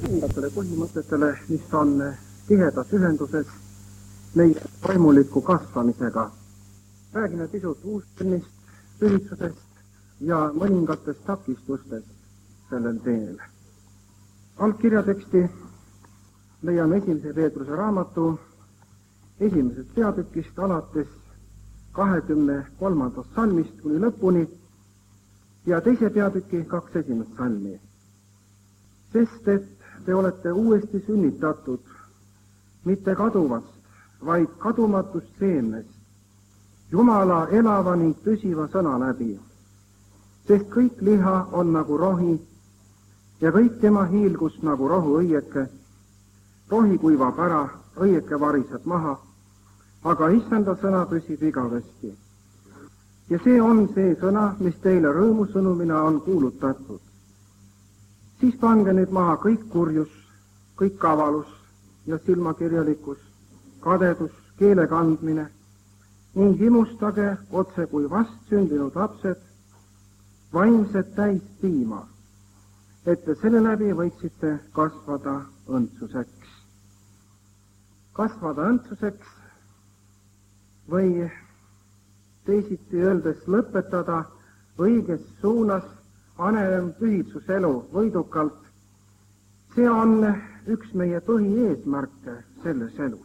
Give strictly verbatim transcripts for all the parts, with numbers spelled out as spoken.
kindlatele põhimõtetele, mis on tihedas ühenduses meie vaimuliku kasvamisega. Räägime pisut uussünnist, pühitsusest ja mõningatest takistustest sellel teel. Algkirjateksti leiame esimese Peetruse raamatu esimesest peatükist alates kahekümne kolmandast salmist kuni lõpuni ja teise peatüki kaks esimest salmi. Sest et te olete uuesti sünnitatud, mitte kaduvast, vaid kadumatust seemnest, Jumala elava ning püsiva sõna läbi. Sest kõik liha on nagu rohi ja kõik tema hiilgus nagu rohuõieke. Rohi kuivab ära, õieke variseb maha, aga issanda sõna püsib igavesti. Ja see on see sõna, mis teile rõõmusõnumina on kuulutatud. Siis pange nüüd maha kõik kurjus, kõik kavalus ja silmakirjalikkus, kadedus, keele kandmine ning imustage otse kui vast sündinud lapsed, vaimsed täis piima, et te selle läbi võiksite kasvada õndsuseks. Kasvada õndsuseks või teisiti öeldes lõpetada õiges suunas anenem pühitsuselu võidukalt, see on üks meie põhieesmärke selles elus.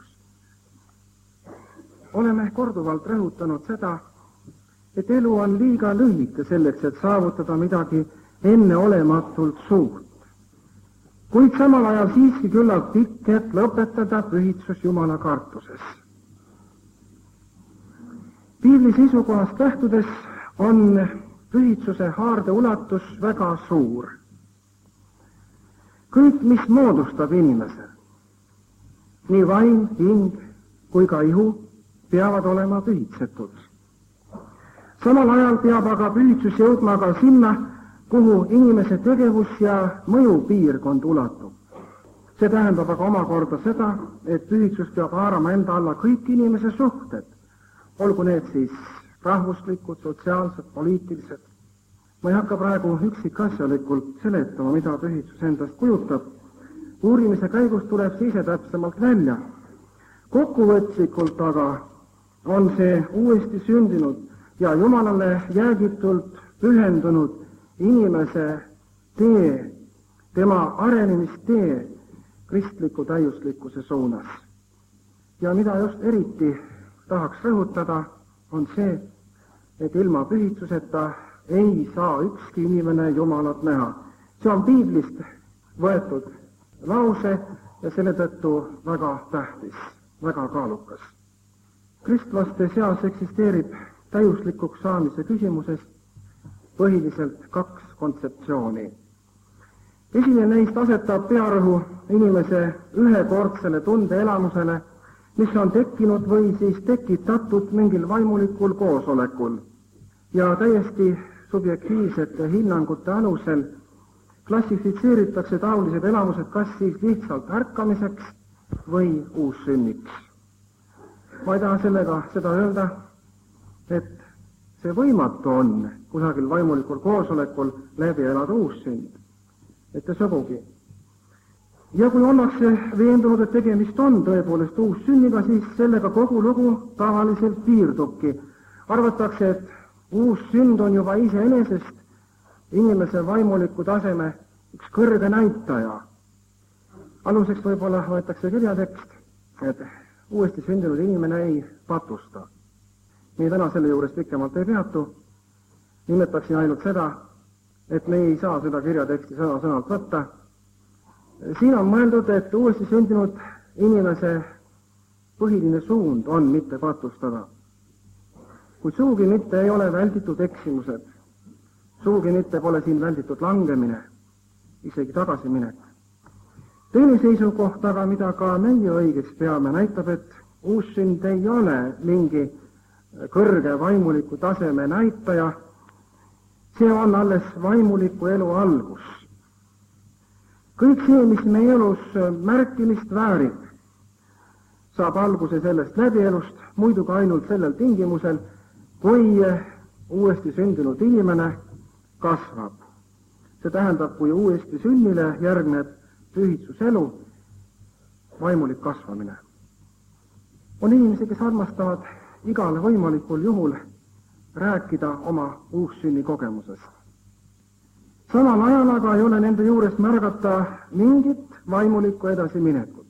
Oleme korduvalt rõhutanud seda, et elu on liiga lühike selleks, et saavutada midagi enneolematult suurt. Kuid samal ajal siiski küllalt pikk, et lõpetada pühitsus Jumala kartuses. Piibli seisukohast lähtudes on pühitsuse haarde ulatus väga suur. Kõik, mis moodustab inimese, nii vaim, hing kui ka ihu, peavad olema pühitsetud. Samal ajal peab aga pühitsus jõudma ka sinna, kuhu inimese tegevus ja mõjupiirkond ulatub. See tähendab aga omakorda seda, et pühitsus peab haarama enda alla kõik inimese suhted, olgu need siis rahvuslikud, sotsiaalsed, poliitilised. Ma ei hakka praegu üksikasjalikult seletama, mida pühitsus endast kujutab. Uurimise käigus tuleb see ise täpsemalt välja. Kokkuvõtlikult aga on see uuesti sündinud ja Jumalale jäägitult pühendunud inimese tee, tema arenemistee kristliku täiuslikkuse suunas. Ja mida just eriti tahaks rõhutada, on see, et ilma pühitsuseta ei saa ükski inimene Jumalat näha. See on piiblist võetud lause ja selle tõttu väga tähtis, väga kaalukas. Kristlaste seas eksisteerib täiuslikuks saamise küsimuses põhiliselt kaks kontseptsiooni. Esimene neist asetab pearõhu inimese ühekordsele tundeelamusele, mis on tekkinud või siis tekitatud mingil vaimulikul koosolekul ja täiesti subjektiivsete hinnangute alusel klassifitseeritakse taolised elamused kas siis lihtsalt ärkamiseks või uussünniks. Ma ei taha sellega seda öelda, et see võimatu on kusagil vaimulikul koosolekul läbi elada uussünd, et sugugi. Ja kui ollakse veendunud, et tegemist on tõepoolest uussünniga, siis sellega kogu lugu tavaliselt piirdubki. Arvatakse, et uussünd on juba iseenesest inimese vaimuliku taseme üks kõrge näitaja. Aluseks võib-olla võetakse kirjatekst, et uuesti sündinud inimene ei patusta. Meie täna selle juures pikemalt ei peatu, nimetaksin ainult seda, et me ei saa seda kirjateksti sõna-sõnalt võtta. Siin on mõeldud, et uuesti sündinud inimese põhiline suund on mitte patustada. Kui suugi mitte ei ole välditud eksimused, suugi mitte pole siin välditud langemine, isegi tagasiminek. Teine seisukoht aga, mida ka meie õigeks peame, näitab, et uussünd ei ole mingi kõrge vaimuliku taseme näitaja, see on alles vaimuliku elu algus. Kõik see, mis meie elus märkimist väärib, saab alguse sellest läbielust, muidu ka ainult sellel tingimusel, kui uuesti sündinud inimene kasvab. See tähendab, kui uuesti sünnile järgneb pühitsuselu, vaimulik kasvamine. On inimesi, kes armastavad igal võimalikul juhul rääkida oma uussünni kogemusest. Samal ajal aga ei ole nende juures märgata mingit vaimulikku edasiminekut.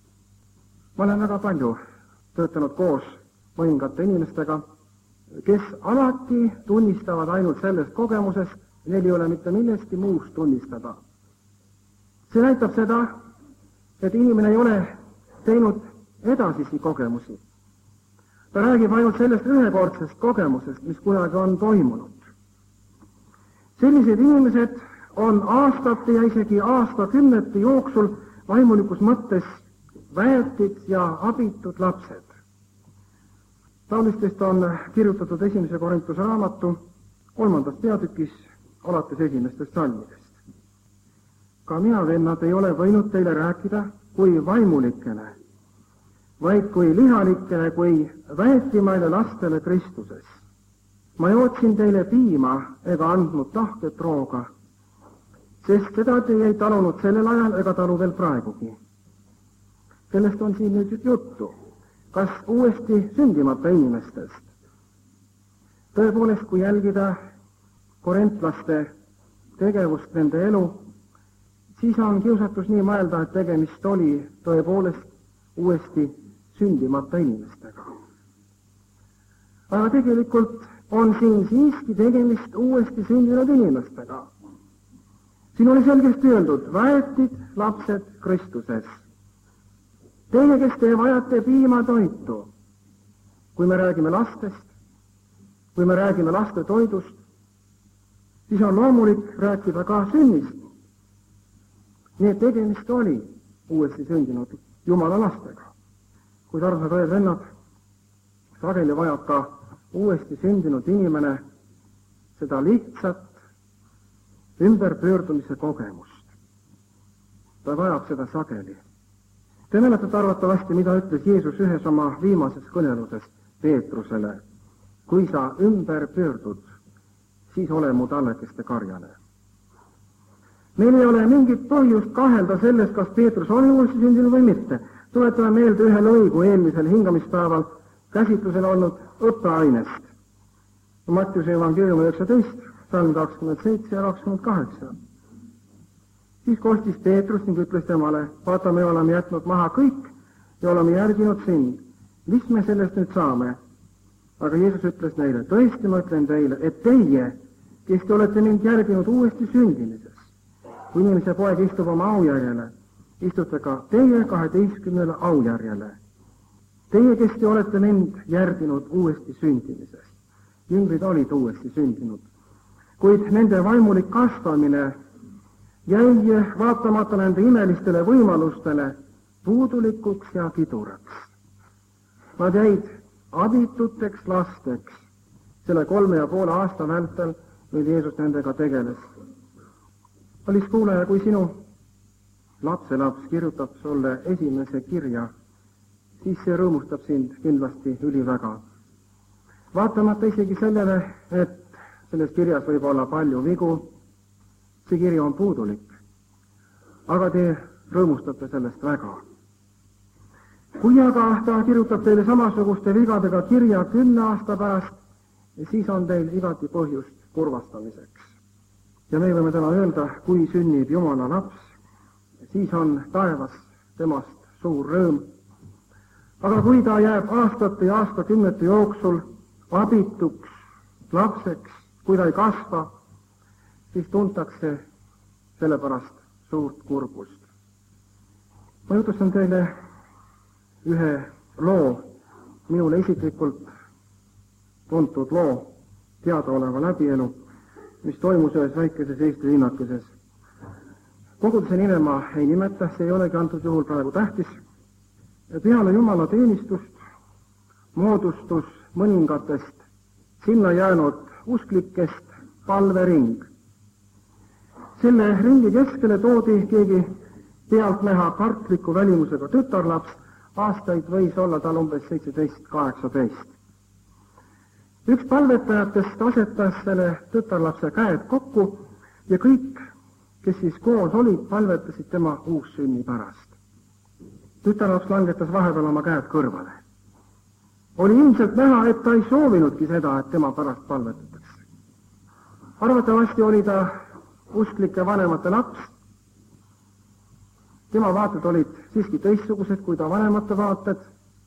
Ma olen väga palju töötanud koos mõningate inimestega, kes alati tunnistavad ainult sellest kogemusest, neil ei ole mitte millestki muust tunnistada. See näitab seda, et inimene ei ole teinud edasisi kogemusi. Ta räägib ainult sellest ühekordsest kogemusest, mis kunagi on toimunud. Sellised inimesed on aastate ja isegi aastakümnete jooksul vaimulikus mõttes väetid ja abitud lapsed. Taolistest on kirjutatud esimese Korintuse raamatu kolmandas peatükis alates esimestest salmidest. Ka mina, vennad, ei ole võinud teile rääkida kui vaimulikele, vaid kui lihalikele, kui väetimaile lastele Kristuses. Ma jootsin teile piima ega andnud tahket rooga, sest seda te ei talunud sellel ajal ega talu veel praegugi. Kellest on siin nüüd juttu? Kas uuesti sündimata inimestest? Tõepoolest, kui jälgida korintlaste tegevust, nende elu, siis on kiusatus nii mõelda, et tegemist oli tõepoolest uuesti sündimata inimestega. Aga tegelikult on siin siiski tegemist uuesti sündinud inimestega. Siin oli selgesti öeldud, väetid lapsed Kristuses. Teie, kes te vajate piimatoitu, kui me räägime lastest, kui me räägime laste toidust, siis on loomulik rääkida ka sünnist. Nii et tegemist oli uuesti sündinud Jumala lastega. Kuid armsad õed vennad, sageli vajab ka uuesti sündinud inimene seda lihtsat ümberpöördumise kogemust. Ta vajab seda sageli. Te mäletate arvatavasti, mida ütles Jeesus ühes oma viimases kõneluses Peetrusele. Kui sa ümber pöördud, siis ole mu tallekeste karjane. Meil ei ole mingit põhjust kahelda selles, kas Peetrus oli uuesti sündinud või mitte. Tuletame meelde ühe lõigu eelmisel hingamispäeval käsitlusel olnud õppeainest. Mattiuse evangeeliumi üheksateist, salm kakskümmend seitse ja kakskümmend kaheksa. Siis kostis Peetrus ning ütles temale, vaata, me oleme jätnud maha kõik ja oleme järginud sind. Mis me sellest nüüd saame? Aga Jeesus ütles neile, tõesti ma ütlen teile, et teie, kes te olete mind järginud uuesti sündimises, kui inimese poeg istub oma aujärjele, istute ka teie kaheteistkümnele aujärjele. Teie, kes te olete mind järginud uuesti sündimises. Jüngrid olid uuesti sündinud. Kuid nende vaimulik kasvamine jäi vaatamata nende imelistele võimalustele puudulikuks ja kiduraks. Nad jäid abituteks lasteks selle kolme ja poole aasta vältel, mil Jeesus nendega tegeles. Kallis kuulaja, kui sinu lapselaps kirjutab sulle esimese kirja, siis see rõõmustab sind kindlasti üliväga. Vaatamata isegi sellele, et selles kirjas võib olla palju vigu, see kiri on puudulik, aga te rõõmustate sellest väga. Kui aga ta kirjutab teile samasuguste vigadega kirja kümne aasta pärast, siis on teil igati põhjust kurvastamiseks. Ja me võime täna öelda, kui sünnib Jumala laps, siis on taevas temast suur rõõm. Aga kui ta jääb aastate ja aastakümnete jooksul abituks lapseks, kui ta ei kasva, siis tuntakse selle pärast suurt kurbust. Ma jutustan teile ühe loo, minule isiklikult tuntud loo, teadaoleva läbielu, mis toimus ühes väikeses Eesti linnakeses. Koguduse nime ma ei nimeta, see ei olegi antud juhul praegu tähtis. Peale Jumala teenistust moodustus mõningatest sinna jäänud usklikest palvering. Selle ringi keskele toodi keegi pealtnäha kartliku välimusega tütarlaps, aastaid võis olla tal umbes seitseteist kaheksateist. Üks palvetajatest asetas selle tütarlapse käed kokku ja kõik kes siis koos olid, palvetasid tema uussünni pärast. Tütarlaps langetas vahepeal oma käed kõrvale. Oli ilmselt näha, et ta ei soovinudki seda, et tema pärast palvetatakse. Arvatavasti oli ta usklike vanemate laps. Tema vaated olid siiski teistsugused kui ta vanemate vaated,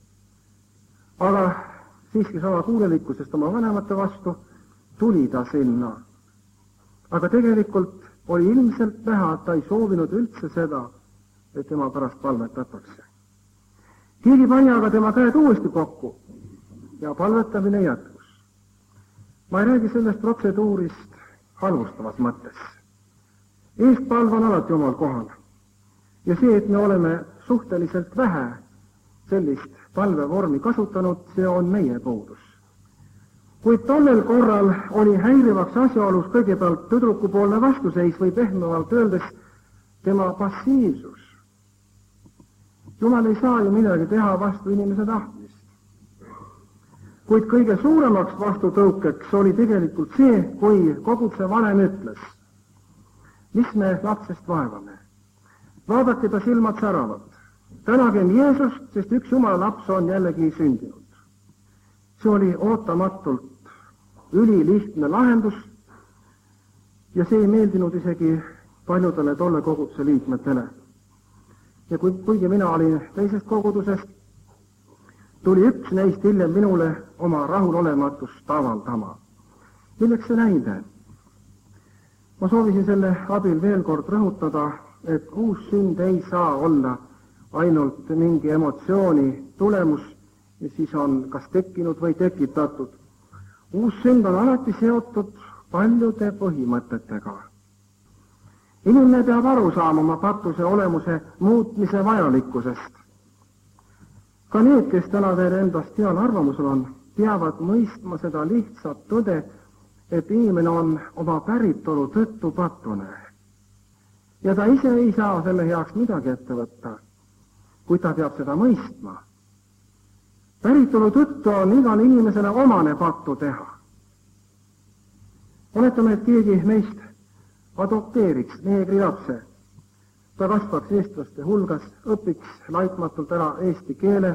aga siiski sama kuulelikkusest oma vanemate vastu tuli ta sinna. Aga tegelikult oli ilmselt näha, et ta ei soovinud üldse seda, et tema pärast palvetatakse. Keegi pani aga tema käed uuesti kokku ja palvetamine jätkus. Ma ei räägi sellest protseduurist halvustavas mõttes. Eestpalv on alati omal kohal. Ja see, et me oleme suhteliselt vähe sellist palvevormi kasutanud, see on meie puudus. Kuid tollel korral oli häirivaks asjaolus kõigepealt tüdrukupoolne vastuseis või pehmevalt öeldes tema passiivsus. Jumal ei saa ju midagi teha vastu inimese tahtmist. Kuid kõige suuremaks vastutõukeks oli tegelikult see, kui koguduse vanem ütles, mis me lapsest vaevame. Vaadake ta silmad säravad. Tänagem Jeesust, sest üks Jumala laps on jällegi sündinud. See oli ootamatult ülilihtne lahendus ja see ei meeldinud isegi paljudele tolle koguduse liikmetele. Ja kui, kuigi mina olin teisest kogudusest, tuli üks neist hiljem minule oma rahulolematust avaldama. Milleks see näide? Ma soovisin selle abil veel kord rõhutada, et uus sünd ei saa olla ainult mingi emotsiooni tulemus, ja siis on kas tekkinud või tekitatud. Uus sünd on alati seotud paljude põhimõtetega. Inimene peab aru saama oma patuse olemuse muutmise vajalikkusest. Ka need, kes täna veel endast heal arvamusel on, peavad mõistma seda lihtsat tõde, et inimene on oma päritolu tõttu patune. Ja ta ise ei saa selle heaks midagi ette võtta, kui ta peab seda mõistma. Päritolu tõttu on igal inimesele omane pattu teha. Oletame, et keegi meist adopteeriks neegri lapse. Ta kasvaks eestlaste hulgas, õpiks laitmatult ära eesti keele,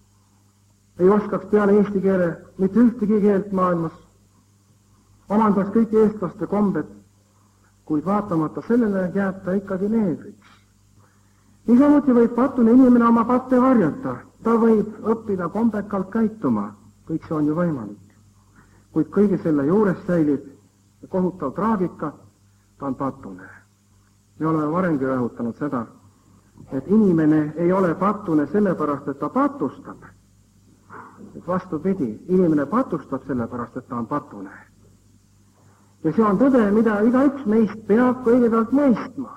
ei oskaks peale eesti keele mitte ühtegi keelt maailmas, omandaks kõik eestlaste kombed, kuid vaatamata sellele jääb ta ikkagi neegriks. Niisamuti võib patune inimene oma patte varjata. Ta võib õppida kombekalt käituma, kõik see on ju võimalik. Kuid kõige selle juures säilib kohutav traagika, ta on patune. Me oleme varemgi rõhutanud seda, et inimene ei ole patune sellepärast, et ta patustab. Et vastupidi, inimene patustab sellepärast, et ta on patune. Ja see on tõde, mida igaüks meist peab kõigepealt mõistma.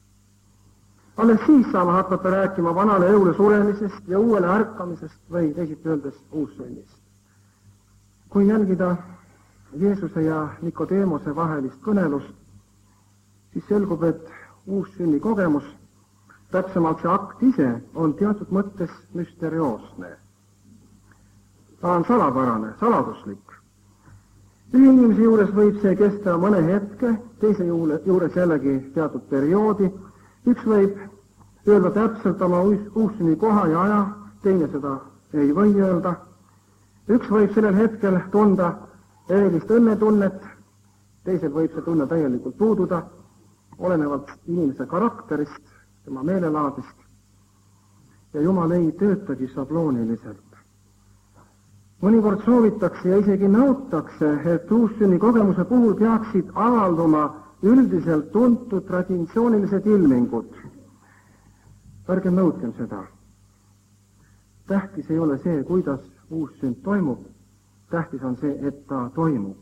Alles siis saame hakata rääkima vanale elule suremisest ja uuele ärkamisest või teisiti öeldes uussünnist. Kui jälgida Jeesuse ja Nikodeemose vahelist kõnelust, siis selgub, et uussünni kogemus, täpsemalt see akt ise, on teatud mõttes müsterioosne. Ta on salapärane, saladuslik. Ühe inimese juures võib see kesta mõne hetke, teise juures jällegi teatud perioodi. Üks võib öelda täpselt oma uussünni koha ja aja, teine seda ei või öelda. Üks võib sellel hetkel tunda erilist õnnetunnet, teisel võib see tunne täielikult puududa, olenevalt inimese karakterist, tema meelelaadist. Ja Jumal ei töötagi sablooniliselt. Mõnikord soovitakse ja isegi nõutakse, et uussünni kogemuse puhul peaksid avalduma üldiselt tuntud traditsioonilised ilmingud. Ärge nõudkem seda. Tähtis ei ole see, kuidas uussünd toimub. Tähtis on see, et ta toimub.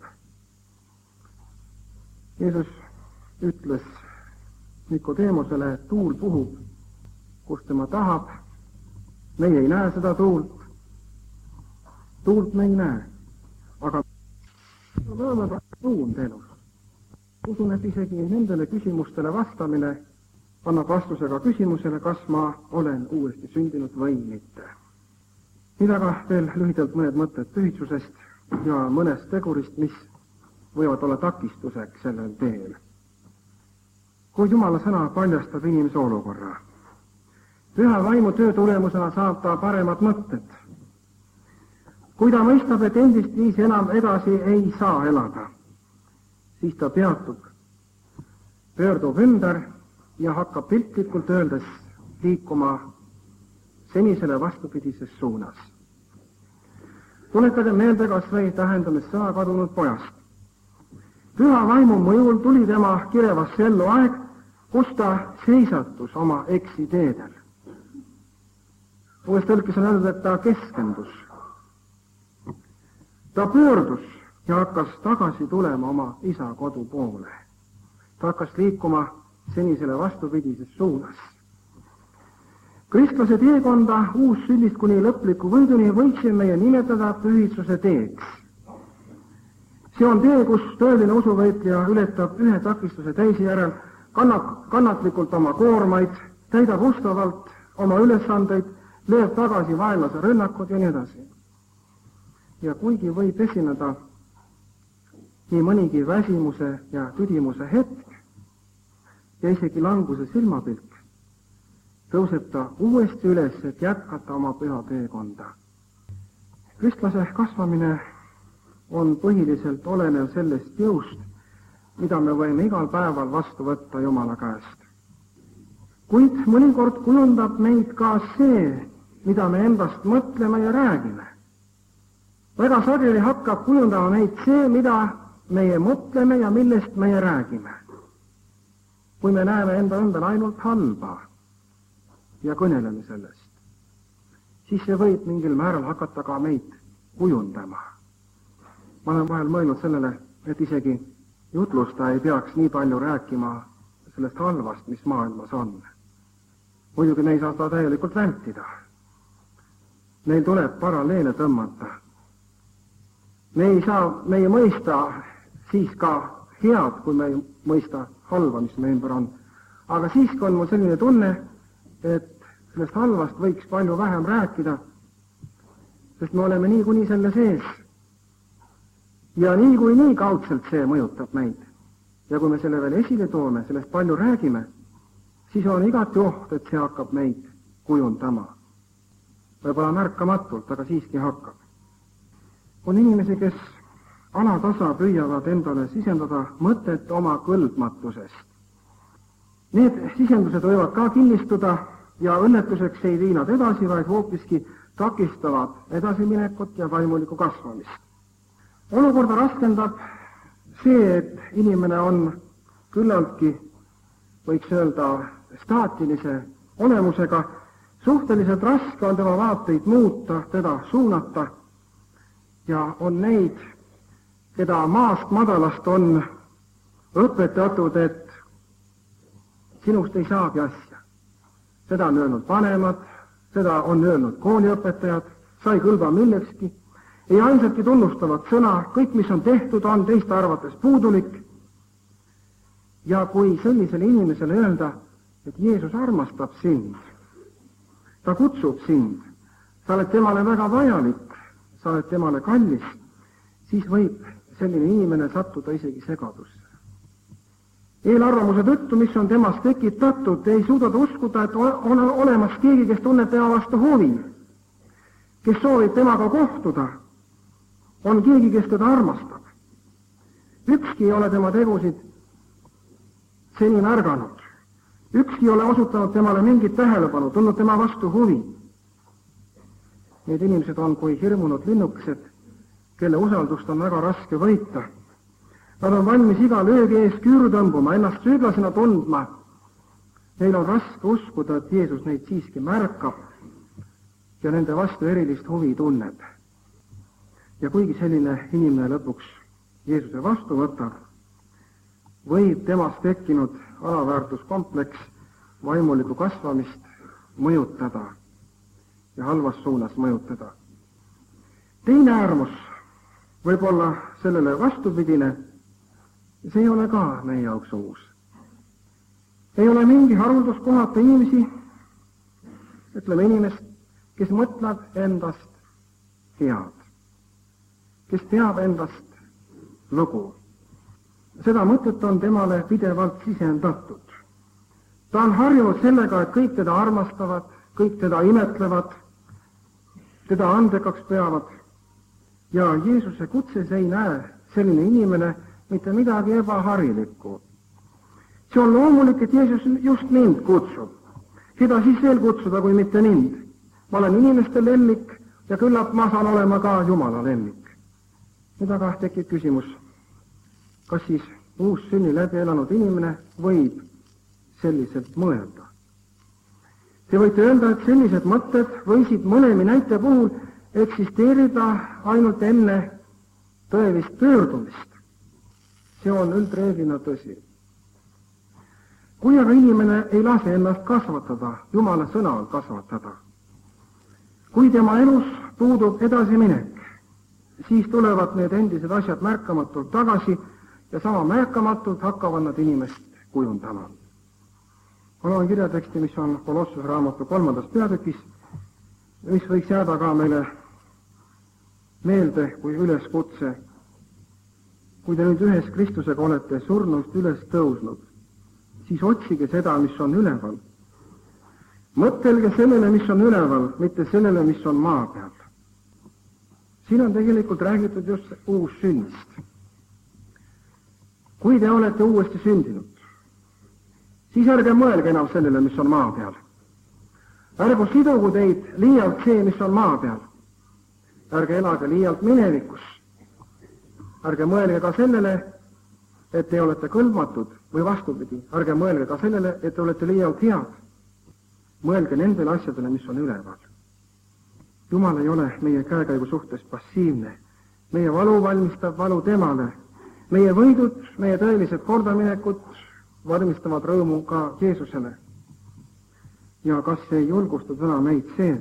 Jeesus ütles Nikodeemosele, et tuul puhub, kus tema tahab. Meie ei näe seda tuult. Tuult me ei näe. Aga me oleme tuund elus. Usun, et isegi nendele küsimustele vastamine annab vastusega küsimusele, kas ma olen uuesti sündinud või mitte. Nüüd aga veel lühidalt mõned mõtted pühitsusest ja mõnest tegurist, mis võivad olla takistuseks sellel teel. kuid Jumala sõna paljastab inimese olukorra. Püha vaimu töö tulemusena saab ta paremad mõtted. Kui ta mõistab, et endist viisi enam edasi ei saa elada, siis ta peatub, pöördub ümber ja hakkab piltlikult öeldes liikuma senisele vastupidises suunas. Tuletage meelde kas või tähendamist sõna kadunud pojast. Püha vaimu mõjul tuli tema kirevasse ellu aeg, kus ta seisatus oma eksiteedel. Uues tõlkes on öeldud, et ta keskendus. Ta pöördus ja hakkas tagasi tulema oma isa kodu poole. Ta hakkas liikuma senisele vastupidises suunas. Kristlase teekonda uussünnist kuni lõpliku võiduni võiksime meie nimetada pühitsuse teeks. See on tee, kus tõeline usuvõitleja ületab ühe takistuse teise järel, kannab kannatlikult oma koormaid, täidab ustavalt oma ülesandeid, lööb tagasi vaenlase rünnakud ja nii edasi. Ja kuigi võib esineda nii mõnigi väsimuse ja tüdimuse hetk ja isegi languse silmapilk, tõuseb ta uuesti üles, et jätkata oma püha teekonda. Kristlase kasvamine on põhiliselt olenev sellest jõust, mida me võime igal päeval vastu võtta Jumala käest. Kuid mõnikord kujundab meid ka see, mida me endast mõtleme ja räägime. Väga sageli hakkab kujundama meid see, mida meie mõtleme ja millest meie räägime. Kui me näeme enda ümber ainult halba ja kõneleme sellest, siis see võib mingil määral hakata ka meid kujundama. Ma olen vahel mõelnud sellele, et isegi jutlustaja ei peaks nii palju rääkima sellest halvast, mis maailmas on. Muidugi me ei saa seda täielikult vältida. Meil tuleb paralleele tõmmata. Me ei saa, me ei mõista siis ka head, kui me ei mõista halva, mis me ümber on. Aga siiski on mul selline tunne, et sellest halvast võiks palju vähem rääkida, sest me oleme nii kuni selle sees. Ja nii kui nii kaudselt see mõjutab meid. Ja kui me selle veel esile toome, sellest palju räägime, siis on igati oht, et see hakkab meid kujundama. Võib-olla märkamatult, aga siiski hakkab. On inimesi, kes alatasa püüavad endale sisendada mõtet oma kõlbmatusest. Need sisendused võivad ka kinnistuda ja õnnetuseks ei vii nad edasi, vaid hoopiski takistavad edasiminekut ja vaimulikku kasvamist. Olukorda raskendab see, et inimene on küllaltki, võiks öelda, staatilise olemusega. Suhteliselt raske on tema vaateid muuta, teda suunata ja on neid, keda maast madalast on õpetatud, et sinust ei saagi asja. Seda on öelnud vanemad, seda on öelnud kooliõpetajad, sa ei kõlba millekski, ei ainsatki tunnustavat sõna, kõik mis on tehtud on teiste arvates puudulik. Ja kui sellisele inimesele öelda, et Jeesus armastab sind, ta kutsub sind, sa oled temale väga vajalik, sa oled temale kallis, siis võib selline inimene sattuda isegi segadusse. Eelarvamuse tõttu, mis on temast tekitatud, ei suuda ta uskuda, et on olemas keegi, kes tunneb tema vastu huvi, kes soovib temaga kohtuda, on keegi, kes teda armastab. Ükski ei ole tema tegusid seni märganud. Ükski ei ole osutanud temale mingit tähelepanu, tundnud tema vastu huvi. Need inimesed on kui hirmunud linnukesed, kelle usaldust on väga raske võita. Nad on valmis iga löögi ees küüru tõmbuma, ennast süüdlasena tundma. Neil on raske uskuda, et Jeesus neid siiski märkab ja nende vastu erilist huvi tunneb. Ja kuigi selline inimene lõpuks Jeesuse vastu võtab, võib temast tekkinud alaväärtuskompleks vaimulikku kasvamist mõjutada ja halvas suunas mõjutada. Teine äärmus võib olla sellele vastupidine, see ei ole ka meie jaoks uus. Ei ole mingi haruldus kohata inimesi, ütleme inimest, kes mõtleb endast head, kes peab endast lugu. Seda mõtet on temale pidevalt sisendatud. ta on harjunud sellega, et kõik teda armastavad, kõik teda imetlevad, teda andekaks peavad. Ja Jeesuse kutses ei näe selline inimene mitte midagi ebaharilikku. See on loomulik, et Jeesus just mind kutsub. Keda siis veel kutsuda, kui mitte mind? Ma olen inimeste lemmik ja küllap ma saan olema ka Jumala lemmik. Nüüd aga tekib küsimus, kas siis uus sünni läbi elanud inimene võib selliselt mõelda? Te võite öelda, et sellised mõtted võisid mõlemi näite puhul eksisteerida ainult enne tõelist pöördumist. See on üldreeglina tõsi. Kui aga inimene ei lase ennast kasvatada, Jumala sõna on kasvatada, kui tema elus puudub edasiminek, siis tulevad need endised asjad märkamatult tagasi ja sama märkamatult hakkavad nad inimest kujundama. Ma loen kirjateksti, mis on Kolossuse raamatu kolmandas peatükis, mis võiks jääda ka meile meelde kui üleskutse. Kui te nüüd ühes Kristusega olete surnust üles tõusnud, siis otsige seda, mis on üleval. Mõtelge sellele, mis on üleval, mitte sellele, mis on maa peal. Siin on tegelikult räägitud just uus sünnist. Kui te olete uuesti sündinud, siis ärge mõelge enam sellele, mis on maa peal. Ärgu sidugu teid liialt see, mis on maa peal. Ärge elage liialt minevikus. Ärge mõelge ka sellele, et te olete kõlbmatud või vastupidi. Ärge mõelge ka sellele, et te olete liialt head. Mõelge nendele asjadele, mis on üleval. Jumal ei ole meie käekäigu suhtes passiivne. Meie valu valmistab valu temale. Meie võidud, meie tõelised kordaminekud valmistavad rõõmu ka Jeesusele. Ja kas ei julgusta täna meid see,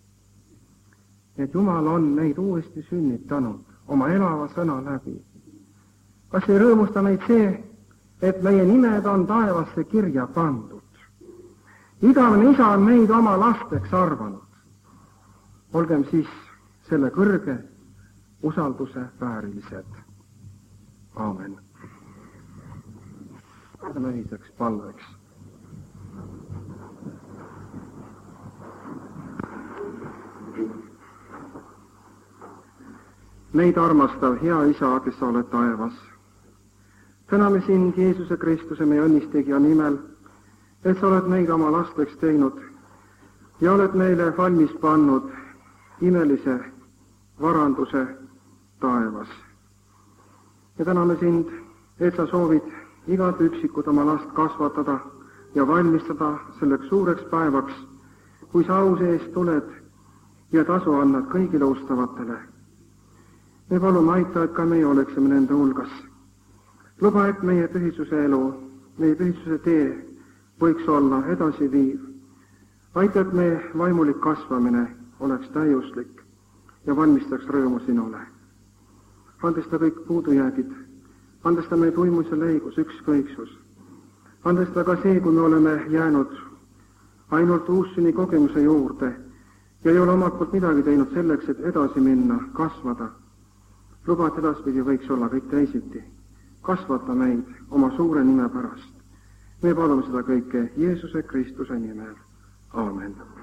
et Jumal on meid uuesti sünnitanud oma elava sõna läbi? Kas ei rõõmusta meid see, et meie nimed on taevasse kirja pandud? Igavene isa on meid oma lasteks arvanud. Olgem siis selle kõrge usalduse väärilised. Aamen. Lähme ühiseks palveks. Meid armastav hea isa, kes sa oled taevas. Täname sind Jeesuse Kristuse, meie õnnistegija nimel, et sa oled meid oma lasteks teinud ja oled meile valmis pannud imelise varanduse taevas. Ja täname sind, et sa soovid igat üksikut oma last kasvatada ja valmistada selleks suureks päevaks, kui sa au sees tuled ja tasu annad kõigile ustavatele. Me palume aita, et ka meie oleksime nende hulgas. Luba, et meie pühisuse elu, meie pühisuse tee võiks olla edasiviiv. Aita, et meie vaimulik kasvamine oleks täiuslik ja valmistaks rõõmu sinule. Andesta kõik puudujäägid, andesta meid uimuse leigus, ükskõiksus. Andesta ka see, kui me oleme jäänud ainult uussünni kogemuse juurde ja ei ole omalt poolt midagi teinud selleks, et edasi minna, kasvada. Luba, et edaspidi võiks olla kõik teisiti. Kasvata meid oma suure nime pärast. Me palume seda kõike Jeesuse Kristuse nimel. Aamen.